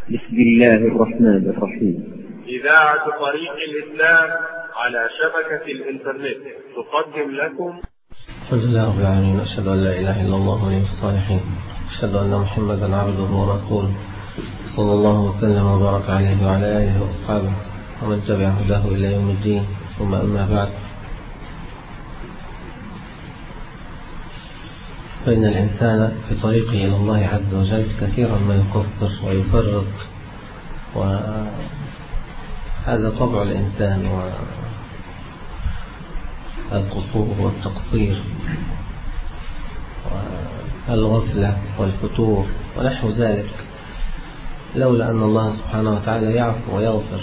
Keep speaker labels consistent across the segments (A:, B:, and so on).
A: بسم الله الرحمن الرحيم.
B: إذاعة طريق الإسلام على شبكة الإنترنت تقدم لكم.
C: الحمد لله رب العالمين، أشهد أن لا إله إلا الله ولي الصالحين، أشهد أن محمدا عبده ورسوله صلى الله وسلم وبارك عليه وعلى آله وأصحابه ومن تبع هداه إلى يوم الدين، ثم أما بعد، فإن الإنسان في طريقه إلى الله عز وجل كثيرا ما يقصر ويفرط، وهذا طبع الإنسان، والقصور والتقصير والغفلة والفتور ونحو ذلك، لولا أن الله سبحانه وتعالى يعفو ويغفر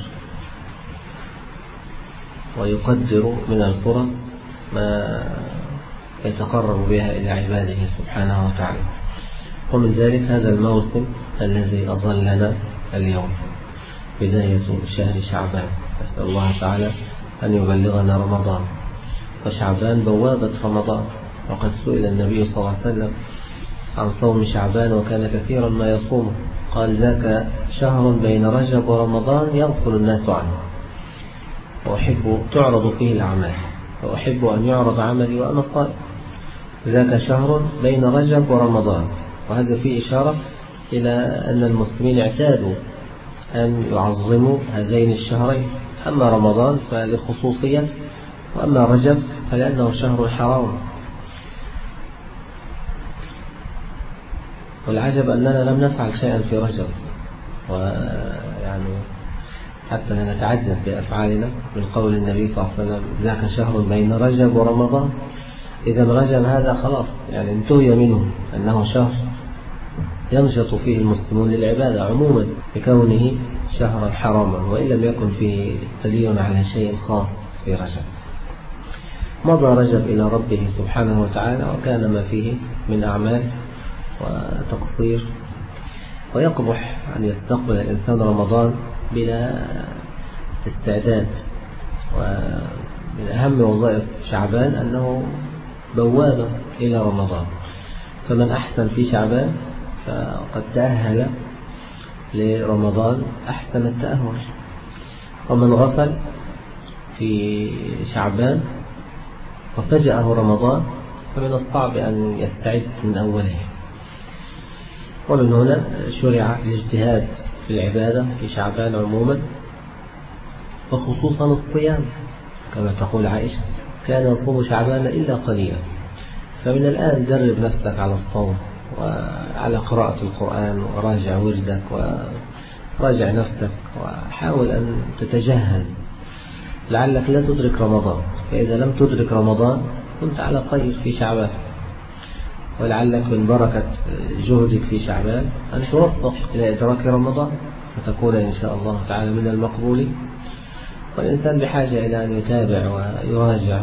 C: ويقدر من الفرص ما يتقرب بها إلى عباده سبحانه وتعالى. ومن ذلك هذا الموسم الذي أظلنا اليوم، بداية شهر شعبان، نسأل الله تعالى أن يبلغنا رمضان، وشعبان بوابة رمضان، وقد سئل النبي صلى الله عليه وسلم عن صوم شعبان وكان كثيرا ما يصومه، قال: ذاك شهر بين رجب ورمضان يغفل الناس عنه، وأحب تعرض فيه الأعمال، وأحب أن يعرض عملي وأنا صائم. ذاك شهر بين رجب ورمضان، وهذا فيه إشارة إلى أن المسلمين اعتادوا أن يعظموا هذين الشهرين، أما رمضان فلخصوصية، وأما رجب فلأنه شهر حرام. والعجب أننا لم نفعل شيئا في رجب، ويعني حتى نتعجب بأفعالنا من قول النبي صلى الله عليه وسلم: ذاك شهر بين رجب ورمضان. إذا رجب هذا خلاص يعني انتهي منه أنه شهر ينشط فيه المسلمون للعبادة عموما بكونه شهرا حراما، وإن لم يكن فيه دليل على شيء خاص في رجب. مضى رجب إلى ربه سبحانه وتعالى، وكان ما فيه من أعمال وتقصير، ويقبح أن يستقبل الإنسان رمضان بلا استعداد. ومن أهم وظائف شعبان أنه بوابة إلى رمضان، فمن أحسن في شعبان فقد تأهل لرمضان أحسن التأهل، ومن غفل في شعبان وفجأه رمضان فمن الصعب أن يستعد من أوله. ومن هنا شرع الاجتهاد في العبادة في شعبان عموما، وخصوصا الصيام، كما تقول عائشة: كان يصوم شعبان إلا قليلا. فمن الآن درب نفسك على الصوم وعلى قراءة القرآن، وراجع وردك وراجع نفسك، وحاول أن تتجهز لعلك لا تدرك رمضان، فإذا لم تدرك رمضان كنت على خير في شعبان، ولعلك من بركة جهدك في شعبان أن توفق إلى إدراك رمضان، فتكون إن شاء الله تعالى من المقبول. والإنسان بحاجة إلى أن يتابع ويراجع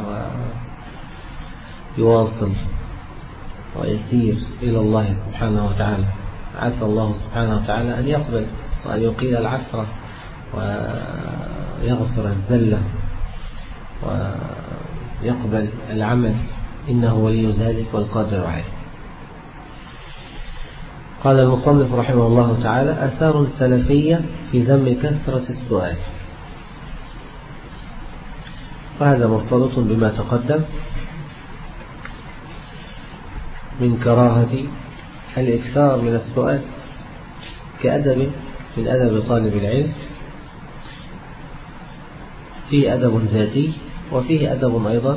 C: ويواصل ويسير إلى الله سبحانه وتعالى. عسى الله سبحانه وتعالى أن يقبل وأن يقيل العسرة ويغفر الذلة ويقبل العمل، إنه ولي ذلك والقادر عليه. قال المصنف رحمه الله تعالى: آثار سلفية في ذم كثرة السؤال. وهذا مرتبط بما تقدم من كراهة الإكثار من السؤال كأدب من أدب طالب العلم. فيه أدب ذاتي، وفيه أدب أيضا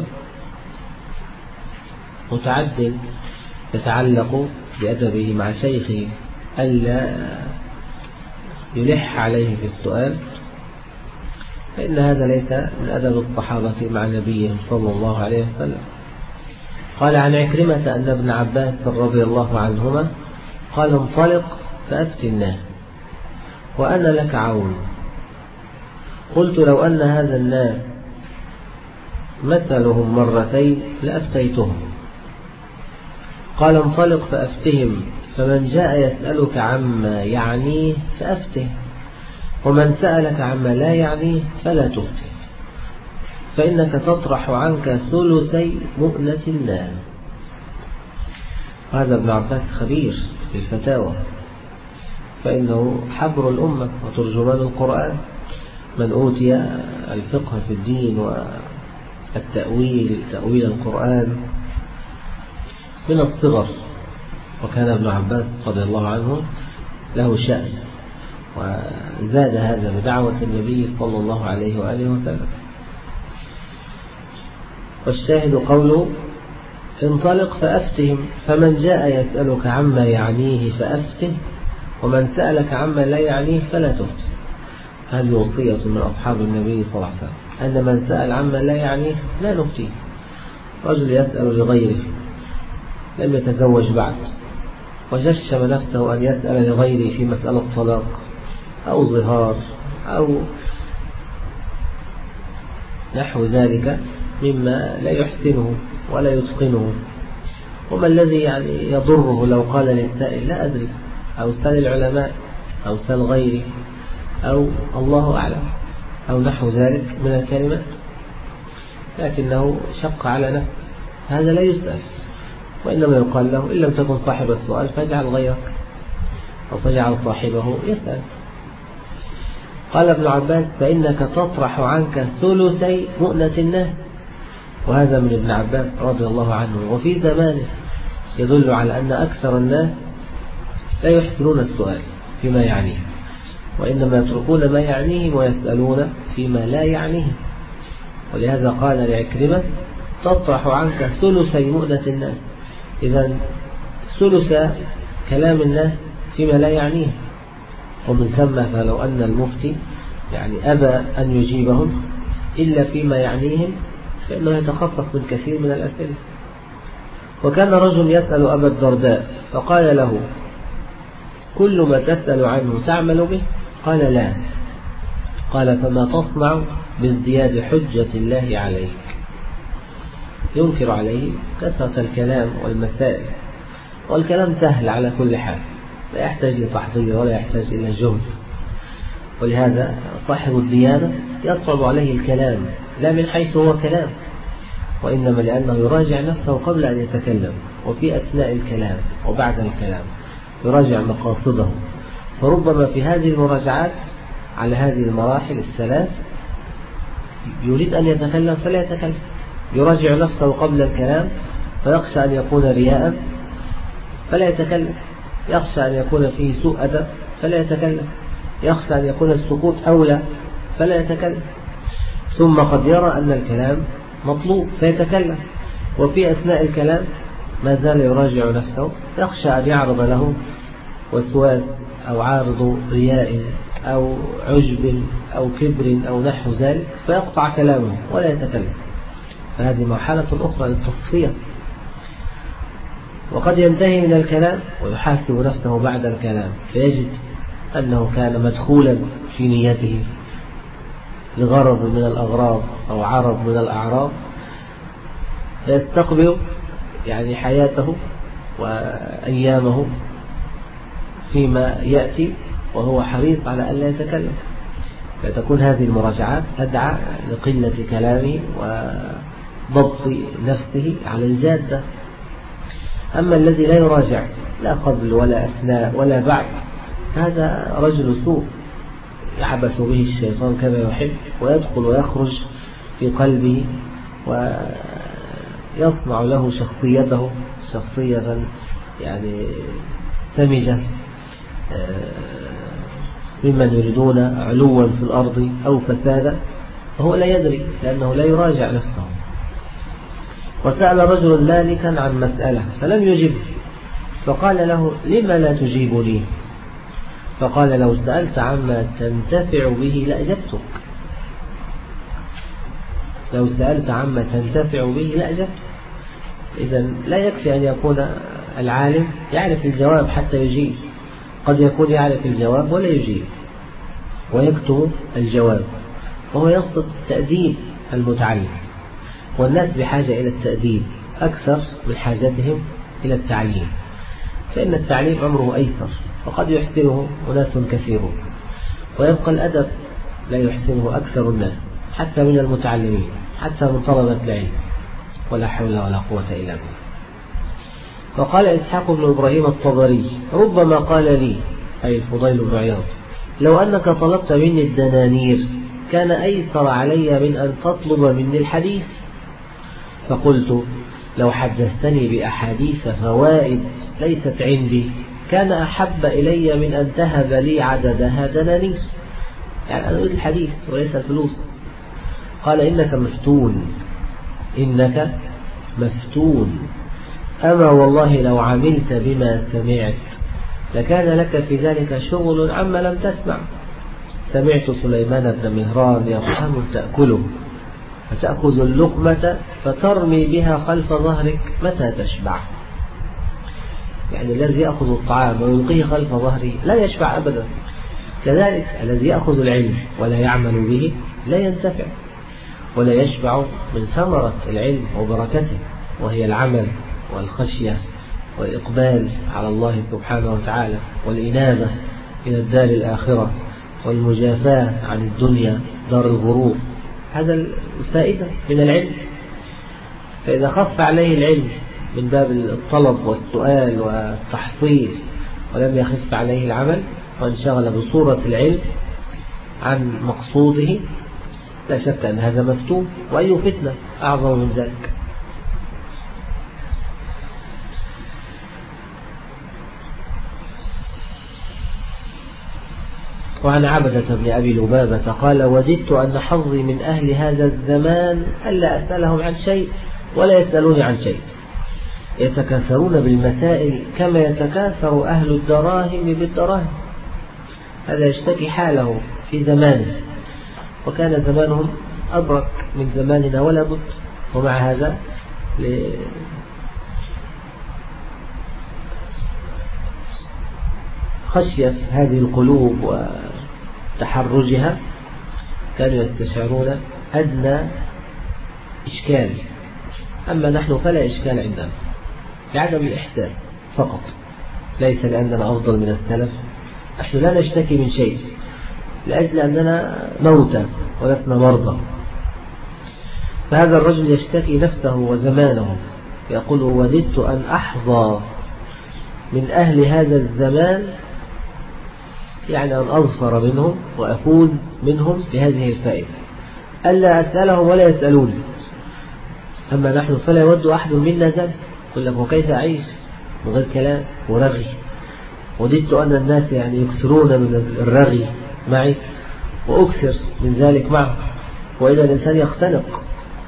C: متعد يتعلق بأدبه مع شيخه، ألا يلح عليه في السؤال، فإن هذا ليس من أدب الصحابة مع نبيهم صلى الله عليه وسلم. قال عن عكرمة أن ابن عباس رضي الله عنهما قال: انطلق فأفت الناس وأنا لك عون. قلت: لو أن هذا الناس مثلهم مرتين لأفتيتهم. قال: انطلق فأفتهم، فمن جاء يسألك عما يعنيه فأفته، ومن سألك عما لا يعنيه فلا تفته، فإنك تطرح عنك ثلثي مؤنة الناس. هذا ابن عباس خبير في الفتاوى، فإنه حبر الأمة وترجمان القرآن، من أوتي الفقه في الدين والتأويل تأويل القرآن من الصغر. وكان ابن عباس رضي الله عنه له شأن، وزاد هذا بدعوة النبي صلى الله عليه وآله وسلم. والشاهد قوله: انطلق فأفتهم، فمن جاء يسألك عما يعنيه فأفته، ومن سألك عما لا يعنيه فلا تفته. هذه وصية من أصحاب النبي صلى الله عليه وسلم، أن من سأل عما لا يعنيه لا نفتيه. رجل يسأل لغيره، لم يتزوج بعد، وجشم نفسه أن يسأل لغيره في مسألة طلاق أو ظهار أو نحو ذلك مما لا يحسنه ولا يتقنه. وما الذي يعني يضره لو قال للسائل لا أدري، أو سأل العلماء، أو سأل غيري، أو الله أعلم، أو نحو ذلك من الكلمات، لكنه شق على نفسه. هذا لا يسأل، وإنما يقال له: إن لم تكن صاحب السؤال فاجعل غيرك، أو فاجعل صاحبه يسأل. قال ابن عباس: فإنك تطرح عنك ثلثي مؤنة الناس. وهذا من ابن عباس رضي الله عنه، وفي زمانه، يدل على أن أكثر الناس لا يحسنون السؤال فيما يعنيه، وإنما يتركون ما يعنيهم ويسألون فيما لا يعنيهم. ولهذا قال لعكرمة: تطرح عنك ثلثي مؤنة الناس، إذن ثلث كلام الناس فيما لا يعنيه. ومن ثم فلو أن المفتي يعني أبى أن يجيبهم إلا فيما يعنيهم فإنه يتخفف من كثير من الأسئلة. وكان رجل يسأل أبا الدرداء فقال له: كل ما تسأل عنه تعمل به؟ قال: لا. قال: فما تصنع بازدياد حجة الله عليك؟ ينكر عليه كثرة الكلام والمسائل، والكلام سهل على كل حال، لا يحتاج لتحضير ولا يحتاج إلى جهد. ولهذا صاحب الديانة يصعب عليه الكلام، لا من حيث هو كلام، وإنما لأنه يراجع نفسه قبل أن يتكلم، وفي أثناء الكلام وبعد الكلام يراجع مقاصده. فربما في هذه المراجعات على هذه المراحل الثلاث يريد أن يتكلم فلا يتكلم، يراجع نفسه قبل الكلام فيخشى أن يكون رياء فلا يتكلم، يخشى أن يكون فيه سوء أدب فلا يتكلم، يخشى أن يكون السكوت أولى فلا يتكلم، ثم قد يرى أن الكلام مطلوب فيتكلم، وفي أثناء الكلام ما زال يراجع نفسه، يخشى أن يعرض له وسواس أو عارض رياء أو عجب أو كبر أو نحو ذلك فيقطع كلامه ولا يتكلم. فهذه مرحلة أخرى للتصفية. وقد ينتهي من الكلام ويحاسب نفسه بعد الكلام فيجد أنه كان مدخولا في نيته لغرض من الأغراض أو عرض من الأعراض، فيستقبل يعني حياته وأيامه فيما يأتي وهو حريص على أن لا يتكلم. فتكون هذه المراجعات تدعى لقلة كلامه وضبط نفسه على الجادة. أما الذي لا يراجع لا قبل ولا أثناء ولا بعد، هذا رجل سوء يعبث به الشيطان كما يحب، ويدخل ويخرج في قلبه ويصنع له شخصيته شخصية يعني سمجة، ممن يريدون علوا في الأرض أو فسادا، وهو لا يدري لأنه لا يراجع نفسه. وسأل رجل مالكا عن مسألة فلم يجب، فقال له: لما لا تجيبني؟ فقال: لو سألت عما تنتفع به لأجبتك. لو سألت عما تنتفع به لأجبتك. إذن لا يكفي أن يكون العالم يعرف الجواب حتى يجيب، قد يكون يعرف الجواب ولا يجيب ويكتب الجواب، وهو يقصد تأديب المتعلم. والناس بحاجة إلى التأديب أكثر من حاجتهم إلى التعليم، فإن التعليم أمره أيسر وقد يحسنه أناس كثيرون، ويبقى الأدب لا يحسنه أكثر الناس حتى من المتعلمين، حتى من طلبة العلم، ولا حول ولا قوة إلا بالله. فقال إسحاق بن إبراهيم الطبري: ربما قال لي: أي الفضيل بن عياض: لو أنك طلبت مني الدنانير كان أيسر علي من أن تطلب مني الحديث. فقلت: لو حدثتني بأحاديث فوائد ليست عندي كان أحب إلي من أن تهب لي عددها دنانير. يعني أنا أريد الحديث وليس الفلوس. قال: إنك مفتون، إنك مفتون، أما والله لو عملت بما سمعت لكان لك في ذلك شغل عما لم تسمع. سمعت سليمان بن مهران يطعم تأكله، فتأخذ اللقمة فترمي بها خلف ظهرك متى تشبع. يعني الذي يأخذ الطعام ويلقيه خلف ظهره لا يشبع أبدا. كذلك الذي يأخذ العلم ولا يعمل به لا ينتفع ولا يشبع من ثمرة العلم وبركته، وهي العمل والخشية والإقبال على الله سبحانه وتعالى والإنابة إلى الدار الآخرة والمجافاة عن الدنيا دار الغرور. هذا الفائدة من العلم. فإذا خف عليه العلم من باب الطلب والسؤال والتحصيل ولم يخف عليه العمل وانشغل بصورة العلم عن مقصوده، لا شك أن هذا مفتون، وأي فتنة أعظم من ذلك. وعن عبدة بن أبي لبابة قال: وددت أن حظي من أهل هذا الزمان ألا أسألهم عن شيء ولا يسألوني عن شيء، يتكاثرون بالمسائل كما يتكاثر أهل الدراهم بالدراهم. هذا يشتكي حاله في زمانه، وكان زمانهم أبرك من زماننا ولا بد. ومع هذا خشية هذه القلوب وتحرجها كانوا يستشعرون أدنى إشكال. أما نحن فلا إشكال عندنا لعدم الإحسان فقط، ليس لأننا أفضل من السلف. نحن لا نشتكي من شيء لأجل أننا موتى ولسنا مرضى. فهذا الرجل يشتكي نفسه وزمانه، يقول: وددت أن أحظى من أهل هذا الزمان، يعني أن أظفر منهم وأفوز منهم بهذه الفائدة، ألا أسألهم ولا يسألوني. أما نحن فلا يود أحد منا ذلك. يقول لك: وكيف أعيش من غير كلام ورغي؟ وددت أن الناس يعني يكثرون من الرغي معي وأكثر من ذلك معه، وإذا الإنسان يختنق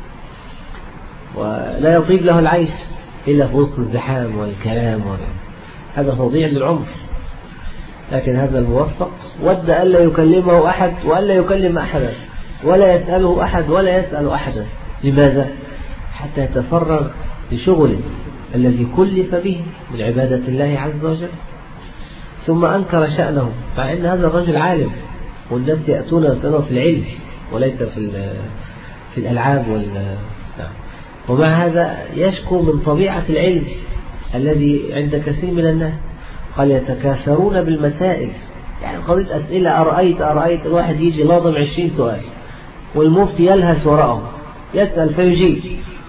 C: ولا يطيب له العيش إلا في وسط الزحام والكلام هذا تضيع للعمر. لكن هذا الموفق ود ألا يكلمه أحد وألا يكلم أحدا ولا يسأله أحد ولا يسأل أحدا. لماذا؟ حتى يتفرغ لشغله الذي كلف به من عبادة الله عز وجل. ثم أنكر شأنه، مع أن هذا الرجل عالم والناس يأتون يسألون في العلم وليس في الألعاب ومع هذا يشكو من طبيعة العلم الذي عند كثير من الناس. قال: يتكاثرون بالمسائل، يعني قضية أسئلة أرأيت الواحد يجي لاضم 20 سؤال والمفتي يلهث وراءه يسأل فيجيب،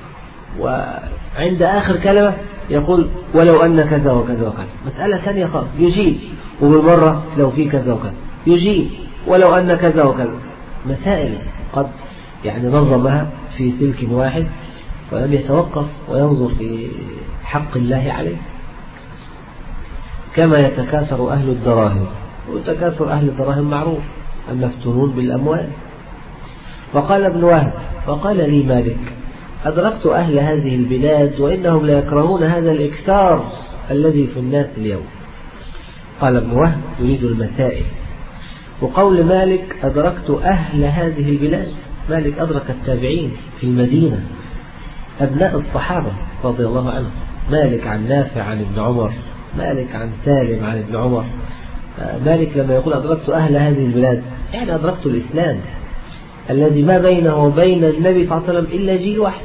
C: وعند آخر كلمة يقول: ولو أن كذا وكذا وكذا. مسألة ثانية خالص يجيب، وبالمرة لو في كذا وكذا يجيب، ولو أن كذا وكذا. مسائل قد يعني نظمها في سلك واحد ولم يتوقف وينظر في حق الله عليه. كما يتكاثر أهل الدراهم، وتكاثر أهل الدراهم معروف، المفتونون بالأموال. وقال ابن وهب: وقال لي مالك: أدركت أهل هذه البلاد وإنهم لا يكرهون هذا الإكثار الذي في الناس اليوم. قال ابن وهب يريد المسائل. وقول مالك: أدركت أهل هذه البلاد، مالك أدرك التابعين في المدينة أبناء الصحابة رضي الله عنهم. مالك عن نافع عن ابن عمر، مالك عن سالم عن ابن عمر. مالك لما يقول أدركت أهل هذه البلاد يعني أدركت الإسلام الذي ما بينه وبين النبي صلى الله عليه وسلم إلا جيل واحد.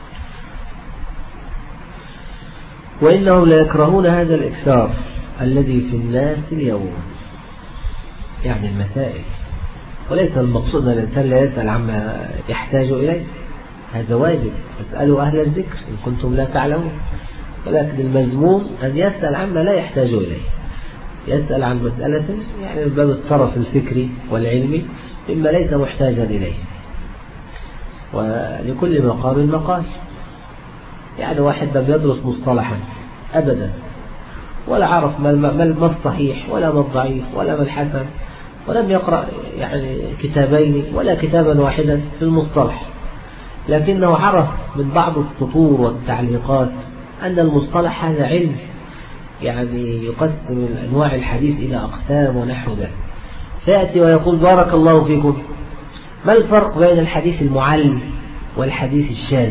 C: وإنهم لا يكرهون هذا الإكثار الذي في الناس اليوم، يعني المسائل. وليس المقصود أن الإنسان لا يسأل عما يحتاج إليه، هذا واجب، اسألوا أهل الذكر إن كنتم لا تعلمون. ولكن المذموم أن يسأل عما لا يحتاج إليه. يسأل عن مسألة يعني من باب الطرف الفكري والعلمي مما ليس محتاجا إليه. ولكل مقام مقال. يعني واحد لم يدرس مصطلحا أبدا ولا عرف ما الصحيح ولا ما الضعيف ولا ما الحسن، ولم يقرأ يعني كتابين ولا كتابا واحدا في المصطلح، لكنه عرف من بعض السطور والتعليقات أن المصطلح هذا علم يعني يقسم أنواع الحديث إلى أقسام ونحو ذلك، فيأتي ويقول بارك الله فيكم ما الفرق بين الحديث المعل والحديث الشاذ؟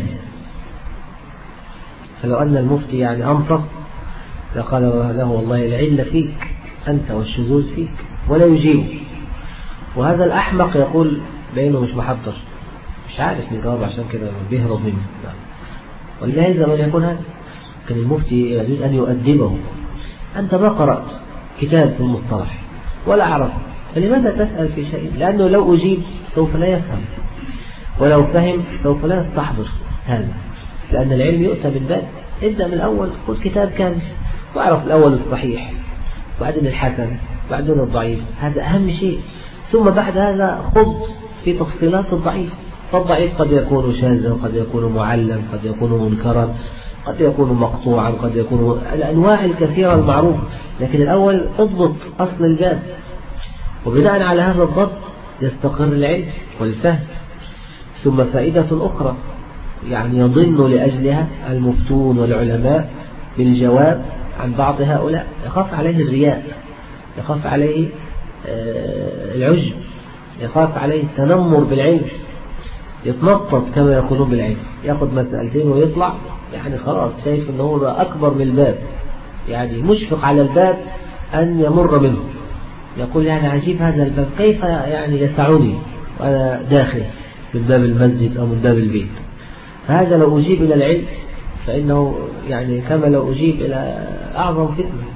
C: فلو أن المفتي يعني أنصف لقال له والله العلة فيك أنت والشذوذ فيك، ولا يجيب. وهذا الأحمق يقول بينه مش محضر مش عارف يجاوب عشان كده بيهرب منه. ولهذا من يكون هذا كان المفتي يريد أن يؤدبه، أنت ما قرأت كتاب في المصطلح ولا عرفت، فلماذا تسأل في شيء؟ لأنه لو أجيب سوف لا يفهم، ولو فهم سوف لا يستحضر هذا، لأن العلم يؤتى بالباب. ابدأ من الأول، خذ كتاب كامل واعرف الأول الصحيح بعدين الحسن بعدين الضعيف، هذا أهم شيء. ثم بعد هذا خذ في تفصيلات الضعيف، فالضعيف قد يكون شاذا، قد يكون معلم، قد يكون منكرا، قد يكون مقطوعا، قد يكون الأنواع الكثيرة المعروفة. لكن الأول اضبط أصل الباب، وبناء على هذا الضبط يستقر العلم والفهم. ثم فائدة أخرى يعني يضن لأجلها المفتون والعلماء بالجواب عن بعض هؤلاء، يخاف عليه الرياء، يخاف عليه العجب، يخاف عليه التنمر بالعلم، يتنطط كما يقولون بالعلم، ياخذ مسألتين ويطلع يعني خلاص شايف انه هو أكبر من الباب، يعني مشفق على الباب أن يمر منه، يقول يعني عجيب هذا الباب كيف يعني يسعني وأنا داخل من باب المسجد أو من باب البيت. فهذا لو أجيب إلى العلم فإنه يعني كما لو أجيب إلى أعظم فتنة.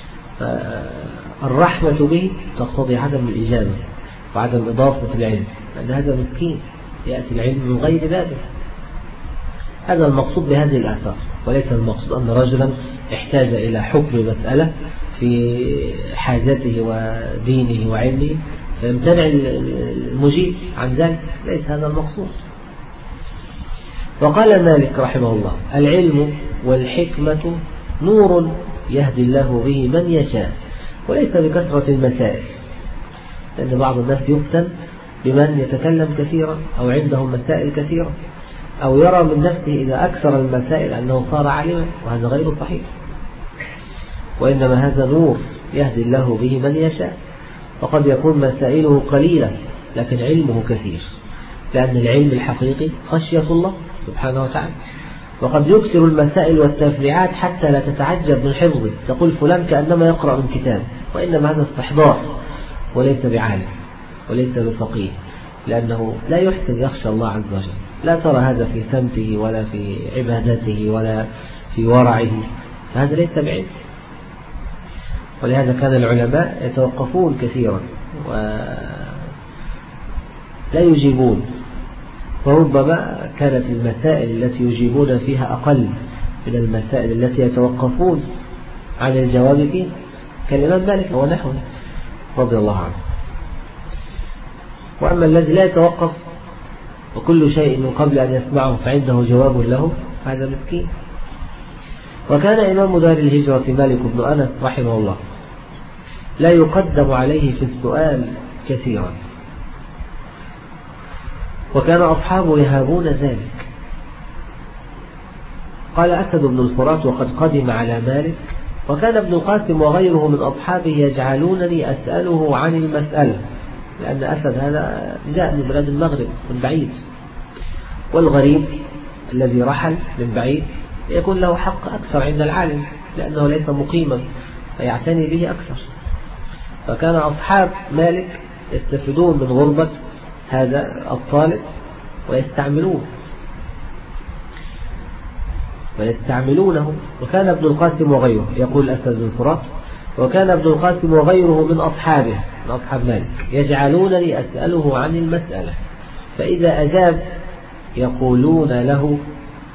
C: فالرحمة به تقتضي عدم الإجابة وعدم إضافة العلم، لأن هذا مسكين يأتي العلم من غير بابه. هذا المقصود بهذه الآثار، وليس المقصود أن رجلا احتاج إلى حكم مسألة في حاجته ودينه وعلمه فيمتنع المجيب عن ذلك، ليس هذا المقصود. وقال مالك رحمه الله العلم والحكمة نور يهدي الله به من يشاء، وليس بكثرة المسائل، لأن بعض الناس يفتن بمن يتكلم كثيرا أو عندهم مسائل كثيرة، أو يرى من نفسه إذا أكثر المسائل أنه صار عالما، وهذا غير صحيح. وإنما هذا نور يهدي الله به من يشاء، وقد يكون مسائله قليلة لكن علمه كثير، لأن العلم الحقيقي خشية الله سبحانه وتعالى. وقد يكثر المسائل والتفريعات حتى لا تتعجب من حفظه، تقول فلان كأنما يقرأ من كتاب، وإنما هذا استحضار وليس بعالم وليس بفقيه، لأنه لا يحسن يخشى الله عز وجل، لا ترى هذا في سمته ولا في عبادته ولا في ورعه، فهذا ليس بعلم. ولهذا كان العلماء يتوقفون كثيرا ولا يجيبون، وربما كانت المسائل التي يجيبون فيها أقل من المسائل التي يتوقفون عن الجواب فيها، كالإمام مالك ونحوه رضي الله عنه. وأما الذي لا يتوقف وكل شيء من قبل أن يسمعه فعنده جواب له، هذا مسكين. وكان إمام دار الهجرة مالك بن أنس رحمه الله لا يقدم عليه في السؤال كثيرا، وكان أصحابه يهابون ذلك. قال أسد بن الفرات وقد قدم على مالك، وكان ابن القاسم وغيره من أصحابه يجعلونني أسأله عن المسألة، لأن أسد هذا جاء من بلاد المغرب من بعيد، والغريب الذي رحل من بعيد يكون له حق أكثر عند العالم لأنه ليس مقيما فيعتني به أكثر. فكان أصحاب مالك يستفيدون من غربة هذا الطالب ويستعملونه. وكان ابن القاسم وغيره، يقول أسد بن الفرات، وكان ابن القاسم وغيره من أصحابه من أصحاب مالك يجعلونني أسأله عن المسألة، فإذا أجاب يقولون له،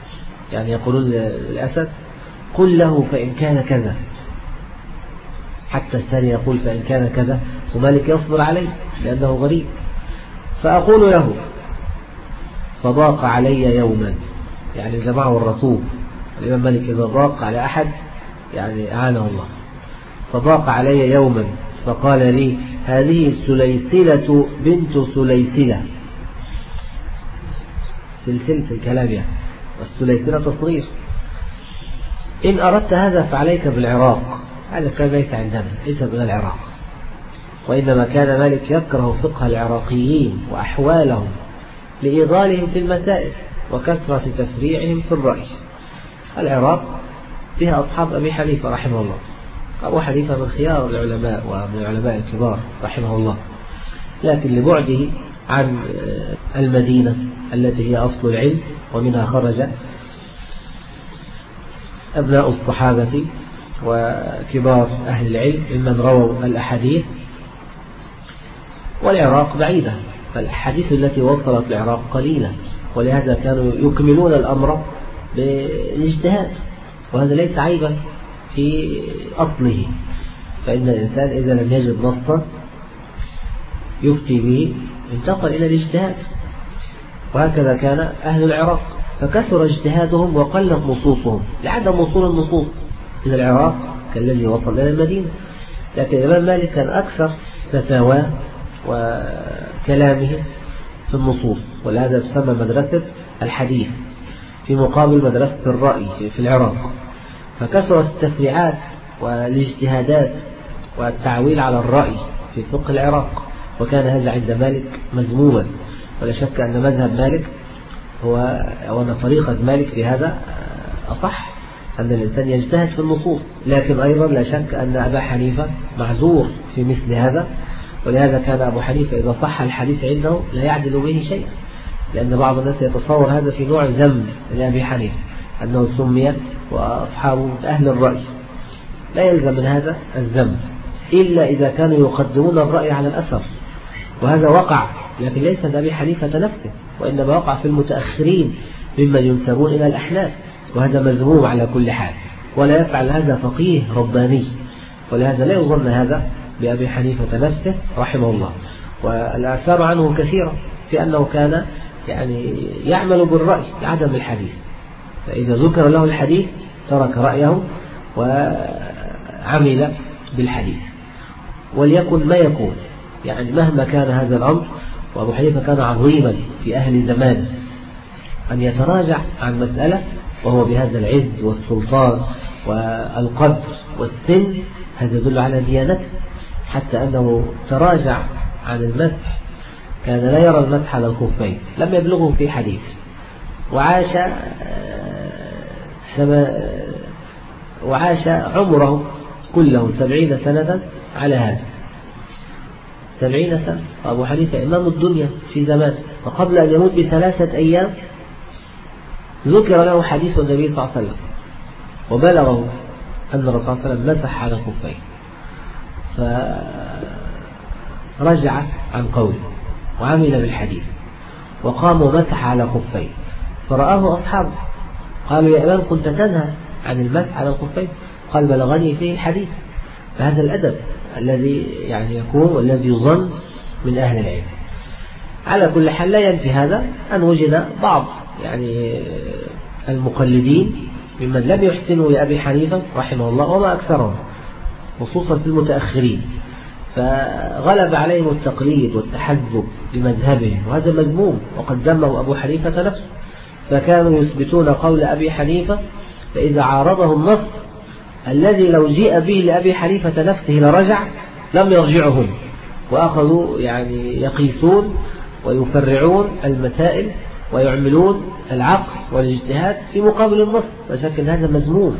C: يعني يقولون للأسد قل له فإن كان كذا، حتى الثاني يقول فإن كان كذا، ومالك يصبر عليه لأنه غريب. فأقول له فضاق علي يوما، يعني الجماعة والرسول. الإمام مالك إذا ضاق على أحد يعني أعانه الله. فضاق علي يوما فقال لي هذه سليسلة بنت سليسلة، سلسلة الكلام يعني، والسليسلة تصغير. إن أردت هذا فعليك بالعراق. هذا كان ليس عندنا، ليس من العراق، وإنما كان مالك يكره فقه العراقيين وأحوالهم لإيضالهم في المسائل وكثرة تفريعهم في الرأي. العراق فيها أصحاب أبي حنيفة رحمه الله. أبو حنيفة من خيار العلماء ومن العلماء الكبار رحمه الله، لكن لبعده عن المدينة التي هي أصل العلم ومنها خرج أبناء الصحابة وكبار أهل العلم ممن رووا الأحاديث، والعراق بعيدة، فالأحاديث التي وصلت العراق قليلة، ولهذا كانوا يكملون الأمر بالاجتهاد، وهذا ليس عيبا في أصله. فإن الإنسان إذا لم يجد نصا يفتي به انتقل إلى الاجتهاد، وهكذا كان أهل العراق، فكثر اجتهادهم وقلت نصوصهم لعدم وصول النصوص إلى العراق كالذي وصل إلى المدينة. لكن الإمام مالك كان أكثر فتاوى وكلامه في النصوص، ولهذا تسمى مدرسة الحديث في مقابل مدرسة الرأي في العراق. فكثرت التفريعات والاجتهادات والتعويل على الرأي في فقه العراق، وكان هذا عند مالك مذموما. ولا شك أن مذهب مالك وأن طريقة مالك في هذا أصح، أن الإنسان يجتهد في النصوص. لكن أيضا لا شك أن أبا حنيفة معذور في مثل هذا، ولهذا كان أبو حنيفة إذا صح الحديث عنده لا يعدل به شيئا، لأن بعض الناس يتصور هذا في نوع ذم لأبي حنيفة أنه سمي وأصحابه أهل الرأي. لا يلزم من هذا الذم إلا إذا كانوا يقدمون الرأي على الأثر، وهذا وقع، لكن ليس لأبي حنيفة نفسه، وإنما وقع في المتأخرين ممن ينسبون إلى الأحناف، وهذا مذموم على كل حال، ولا يفعل هذا فقيه رباني، ولهذا لا يظن هذا بأبي حنيفة نفسه رحمه الله. والآثار عنه كثيرة في أنه كان يعني يعمل بالرأي لعدم الحديث، فإذا ذكر له الحديث ترك رأيه وعمل بالحديث، وليكن ما يكون، يعني مهما كان هذا الأمر. وأبو حنيفة كان عظيما في أهل زمانه، أن يتراجع عن مسألة وهو بهذا العز والسلطان والقدر والسن، هذا يدل على ديانته، حتى أنه تراجع عن المسح، كان لا يرى المسح على الخفين، لم يبلغه في حديث، وعاش عمره كله 70 سنة على هذا، 70 سنة. وأبو حنيفة إمام الدنيا في زمان، وقبل أن يموت ب3 أيام ذكر له حديث النبي صلى الله عليه وسلم، وبلغه أن الرسول صلى الله عليه وسلم مسح على الخفين، فرجع عن قوله وعمل بالحديث وقام ومسح على خفين، فرآه أصحابه قالوا يا إمام كنت تنهى عن المسح على الخفين؟ قال بلغني فيه الحديث. فهذا الأدب الذي يعني يكون والذي يظن من أهل العلم. على كل حال لا ينفي هذا أن وجد بعض يعني المقلدين ممن لم يحسنوا لأبي حنيفة رحمه الله، وما أكثرهم خصوصا في المتأخرين، فغلب عليهم التقليد والتحزب لمذهبهم، وهذا مذموم، وقد ذمه أبو حنيفة نفسه. فكانوا يثبتون قول أبي حنيفة، فإذا عارضه النص الذي لو جيء به لأبي حنيفة نفسه لرجع لم يرجعهم، وأخذوا يعني يقيسون ويفرعون المسائل ويعملون العقل والاجتهاد في مقابل النص، فشكل هذا مذموم.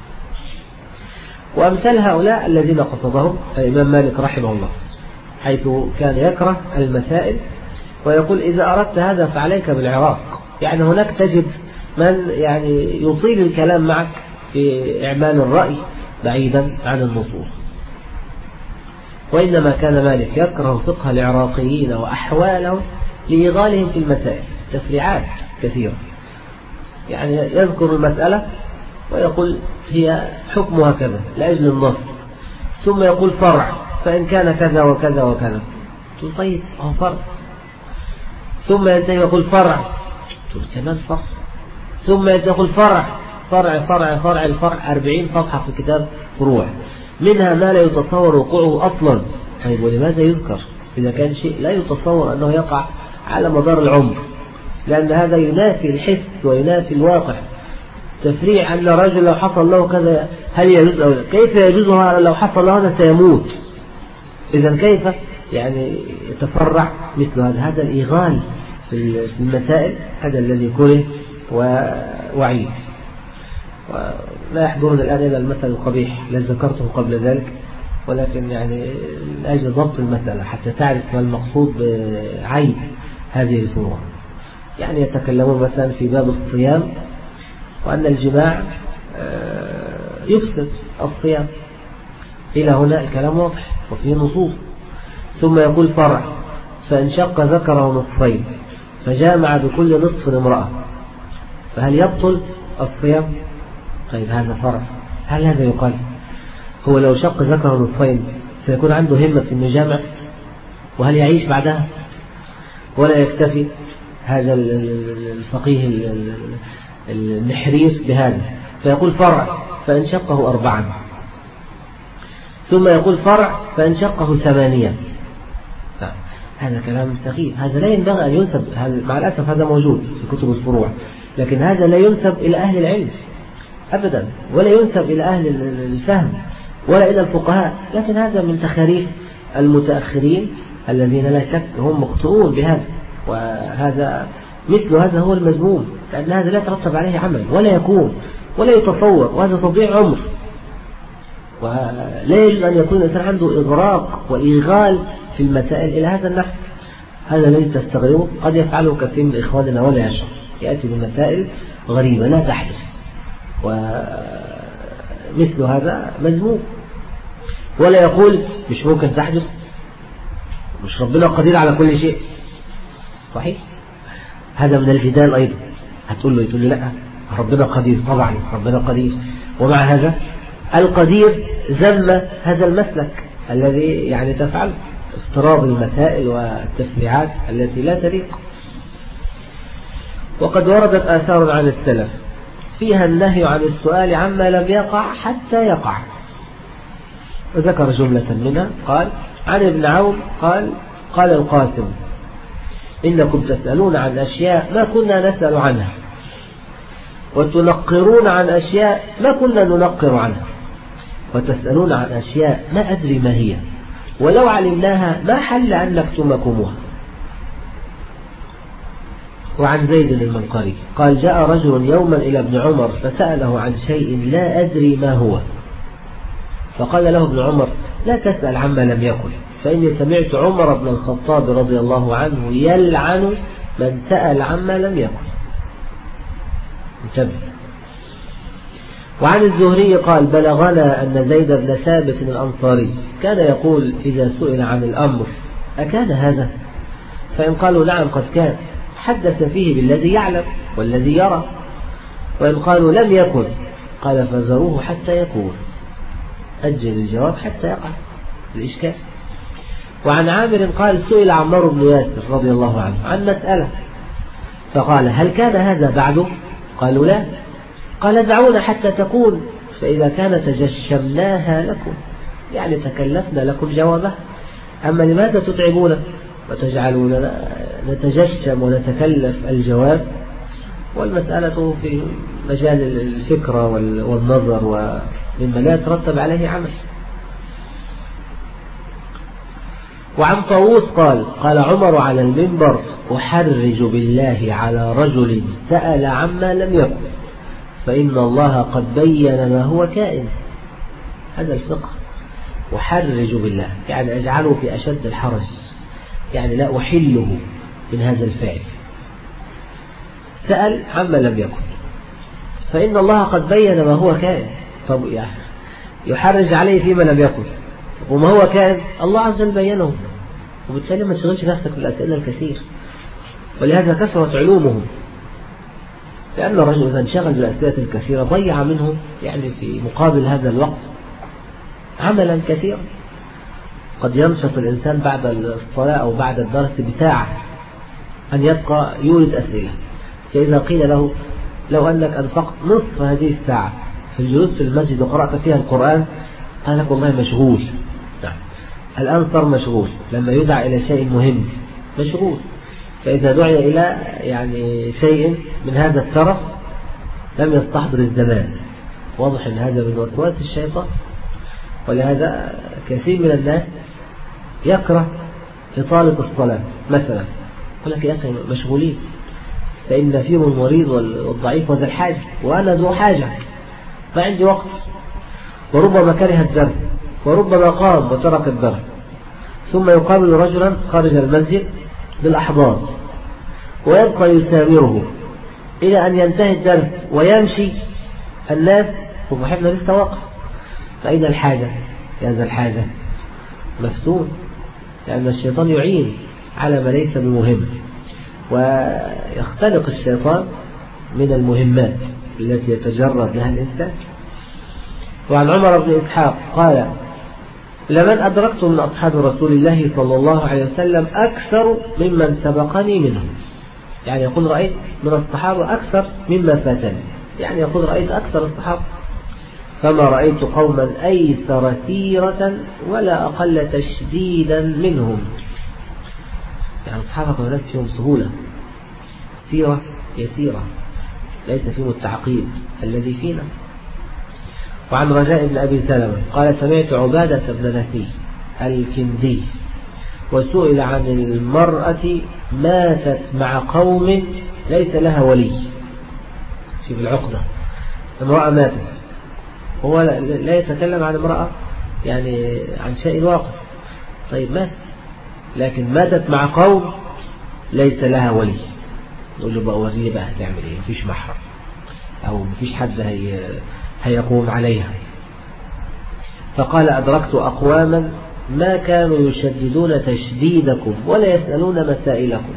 C: وأمثال هؤلاء الذين قصدهم الإمام مالك رحمه الله، حيث كان يكره المسائل ويقول إذا أردت هذا فعليك بالعراق. يعني هناك تجد من يعني يطيل الكلام معك في إعمال الرأي بعيدا عن النصوص. وإنما كان مالك يكره فقه العراقيين وأحوالهم لإيضالهم في المسائل، تفريعات كثيرة، يعني يذكر المسألة ويقول هي حكمها كذا لأجل النص، ثم يقول فرع فإن كان كذا وكذا وكذا، تقول طيب هو فرع. ثم ينتهي يقول فرع، تقول كمان فرع. ثم يقول فرع فرع فرع فرع الفرع 40 صفحة في كتاب فروع، منها ما لا يتصور وقوعه أصلا. طيب ولماذا يذكر إذا كان شيء لا يتصور أنه يقع على مدار العمر؟ لأن هذا ينافي الحس وينافي الواقع. تفريع أن رجل لو حصل له كذا هل يجوز أو لا؟ كيف يجوز لو حصل له هذا سيموت؟ إذا كيف يعني يتفرع مثل هذا؟ هذا الإغال في المسائل، هذا الذي كره ووعيد. ولا يحضرنا الآن إلى المثل القبيح الذي ذكرته قبل ذلك، ولكن يعني لأجل ضبط المسألة حتى تعرف ما المقصود بعيب هذه الفروع. يعني يتكلمون مثلا في باب الصيام وأن الجماع يفسد الصيام، إلى هنا الكلام واضح وفيه نصوص. ثم يقول فرع فإن شق ذكره نصفين فجامع بكل نصف امرأة فهل يبطل الصيام؟ طيب هذا فرع، هل هذا يقال هو لو شق ذكره نصفين سيكون عنده همة في الجامع؟ وهل يعيش بعدها؟ ولا يكتفي هذا الفقيه النحرير بهذا، فيقول فرع فإن شقه 4، ثم يقول فرع فإن شقه 8. هذا كلام سخيف، هذا لا ينبغي أن ينسب، مع الأسف هذا موجود في كتب الفروع، لكن هذا لا ينسب إلى أهل العلم أبدا، ولا ينسب إلى أهل الفهم ولا إلى الفقهاء، لكن هذا من تخاريف المتأخرين الذين لا شك هم مخطئون بهذا. وهذا مثل هذا هو المذموم، لأن هذا لا يترتب عليه عمل ولا يكون ولا يتصور، وهذا تضيع عمر. ولا يجب أن يكون الإنسان عنده إغراق وإغال في المسائل إلى هذا النحو. هذا الذي تستغربه قد يفعله كثير من إخواننا ولا يشعر، يأتي بمسائل غريبة لا تحدث، ومثل هذا مذموم. ولا يقول مش ممكن تحدث، مش ربنا قدير على كل شيء. صحيح، هذا من الجدال أيضا. هتقول له يقول له لا ربنا قدير، طبعا ربنا قدير، ومع هذا القدير ذم هذا المسلك الذي يعني تفعل افتراض المسائل والتفريعات التي لا تليق. وقد وردت آثار عن السلف فيها النهي عن السؤال عما لم يقع حتى يقع، وذكر جملة منها. قال عن ابن عون قال القاسم إنكم تسألون عن أشياء ما كنا نسأل عنها، وتنقرون عن أشياء ما كنا ننقر عنها، وتسألون عن أشياء ما أدري ما هي، ولو علمناها ما حل أن نكتمكموها. وعن زيد المنقري قال جاء رجل يوما إلى ابن عمر فسأله عن شيء لا أدري ما هو، فقال له ابن عمر لا تسأل عما لم يقل، فإني سمعت عمر بن الخطاب رضي الله عنه يلعن من سأل عما لم يقل. انتبه. وعن الزهري قال بلغنا أن زيد بن ثابت الأنصاري كان يقول إذا سئل عن الأمر أكان هذا؟ فإن قالوا نعم قد كان حدث فيه بالذي يعلم والذي يرى، وإن قالوا لم يكن قال فذروه حتى يكون، أجل الجواب حتى يقع الإشكال. وعن عامر قال سئل عمار بن ياسر رضي الله عنه عن مسألة فقال هل كان هذا بعده؟ قالوا لا. قال دعونا حتى تكون، فإذا كان تجشمناها لكم، يعني تكلفنا لكم جوابها. أما لماذا تتعبون وتجعلون نتجشم ونتكلف الجواب؟ والمسألة في مجال الفكرة والنظر ومما لا يترتب عليه عمل. وعن طاووس قال عمر على المنبر أحرج بالله على رجل سأل عما لم يكن، فإن الله قد بين ما هو كائن. هذا الفقه، أحرج بالله يعني أجعله في أشد الحرج، يعني لا أحله من هذا الفعل. سأل عما لم يكن، فإن الله قد بين ما هو كائن. طب يعني يحرج عليه فيما لم يكن، وما هو كائن الله عز وجل بينه، وبالتالي ما تشغلش نفسك بالأسئلة الكثير. ولهذا كثرت علومهم، لأن الرجل إذا انشغل بالأسئلة الكثيرة ضيع منه يعني في مقابل هذا الوقت عملا كثيرا. قد ينشط الإنسان بعد الصلاة أو بعد الدرس بساعة أن يبقى يورد أسئلة. فإذا قيل له لو أنك أنفقت نصف هذه الساعة في الجلوس في المسجد وقرأت فيها القرآن، قال لك والله مشغول. الآن صار مشغول، لما يدعى إلى شيء مهم مشغول. فإذا دعي إلى يعني شيء من هذا الترف لم يستحضر الزمان. واضح أن هذا من وسواس الشيطان. ولهذا كثير من الناس يكره إطالة الصلاة مثلا، يقول لك يا أخي مشغولين، فإن فيهم المريض والضعيف وذا الحاجة، وأنا ذو حاجة ما عندي وقت. وربما كره الدرس، وربما قام وترك الدرس، ثم يقابل رجلا خارج المسجد بالأحضان ويبقى يسامره إلى أن ينتهي الدرس ويمشي الناس وصاحبنا لسه واقف. فأين الحاجة؟ هذا الحاجة مفتون، لأن الشيطان يعين على ما ليس بمهم، ويختلق الشيطان من المهمات التي يتجرد لها الإنسان. وعن عمر بن إسحاق قال: لمن أدركت من أصحاب رسول الله صلى الله عليه وسلم أكثر ممن سبقني منهم. يعني يقول رأيت من الصحابة أكثر مما فاتني، يعني يقول رأيت أكثر الصحابة، فما رأيت قوما أيسر سيرة ولا أقل تشديدا منهم. يعني الصحابة كانت فيهم سهولة، سيرة يسيرة، ليس فيهم التعقيد الذي فينا. وعن رجاء بن أبي سلمة قال: سمعت عبادة بن نسي الكندي وسئل عن المرأة ماتت مع قوم ليس لها ولي. في العقدة امرأة ماتت، هو لا يتكلم عن امرأة يعني عن شيء واقع. طيب ماتت، لكن ماتت مع قوم ليس لها ولي. نقول له بقى ولي بقى هتعمل ايه؟ مفيش محرم او مفيش حد هيقوم عليها. فقال: أدركت أقواما ما كانوا يشددون تشديدكم ولا يسألون مسائلكم،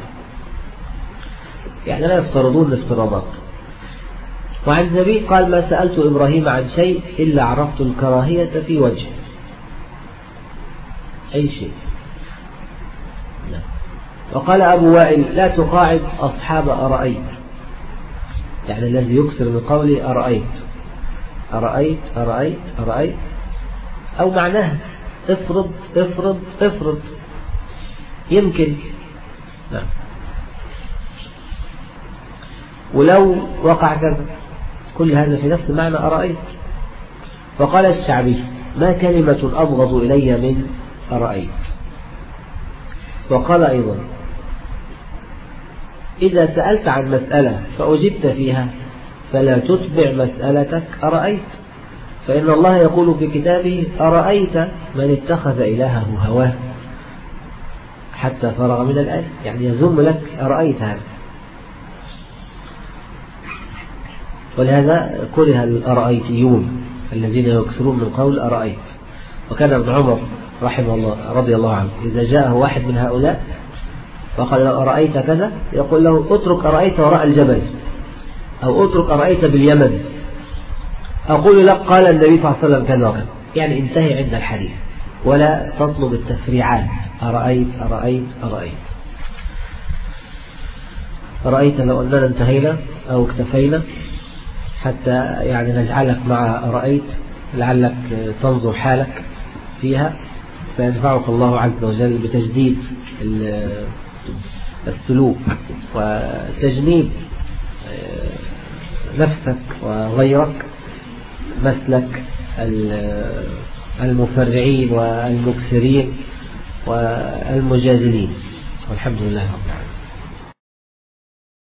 C: يعني لا يفترضون الافتراضات. وعن زبيد قال: ما سألت إبراهيم عن شيء إلا عرفت الكراهية في وجهه. أي شيء. وقال أبو وائل: لا تقاعد أصحاب أرأيت، يعني الذي يكثر من قولي أرأيت أرأيت أرأيت أرأيت، أو معناها افرض افرض افرض، يمكن. نعم. ولو وقع كذا، كل هذا في نفس معنى أرأيت. وقال الشعبي: ما كلمة أبغض إلي من أرأيت. وقال أيضا: إذا سألت عن مسألة فأجبت فيها فلا تتبع مسألتك أرأيت، فإن الله يقول في كتابه: أرأيت من اتخذ إلهه هواه، حتى فرغ من الآية. يعني يزم لك أرأيت هذا. ولهذا كره الأرأيتيون الذين يكثرون من قول أرأيت. وكان ابن عمر رحمه الله رضي الله عنه إذا جاءه واحد من هؤلاء فقال: لو أرأيت كذا، يقول له: اترك أرأيت وراء الجبل، أو اترك أرأيت باليمن، أقول لك قال النبي صلى الله عليه وسلم كذا وكذا. يعني انتهي عند الحديث ولا تطلب التفريعات. أرأيت أرأيت أرأيت أرأيت. لو أننا انتهينا أو اكتفينا حتى يعني نجعلك مع رأيت لعلك تنظر حالك فيها، فينفعك الله عز وجل بتجديد السلوك وتجنيب نفسك وغيرك مسلك المفرعين والمكثرين والمجادلين. والحمد لله رب العالمين.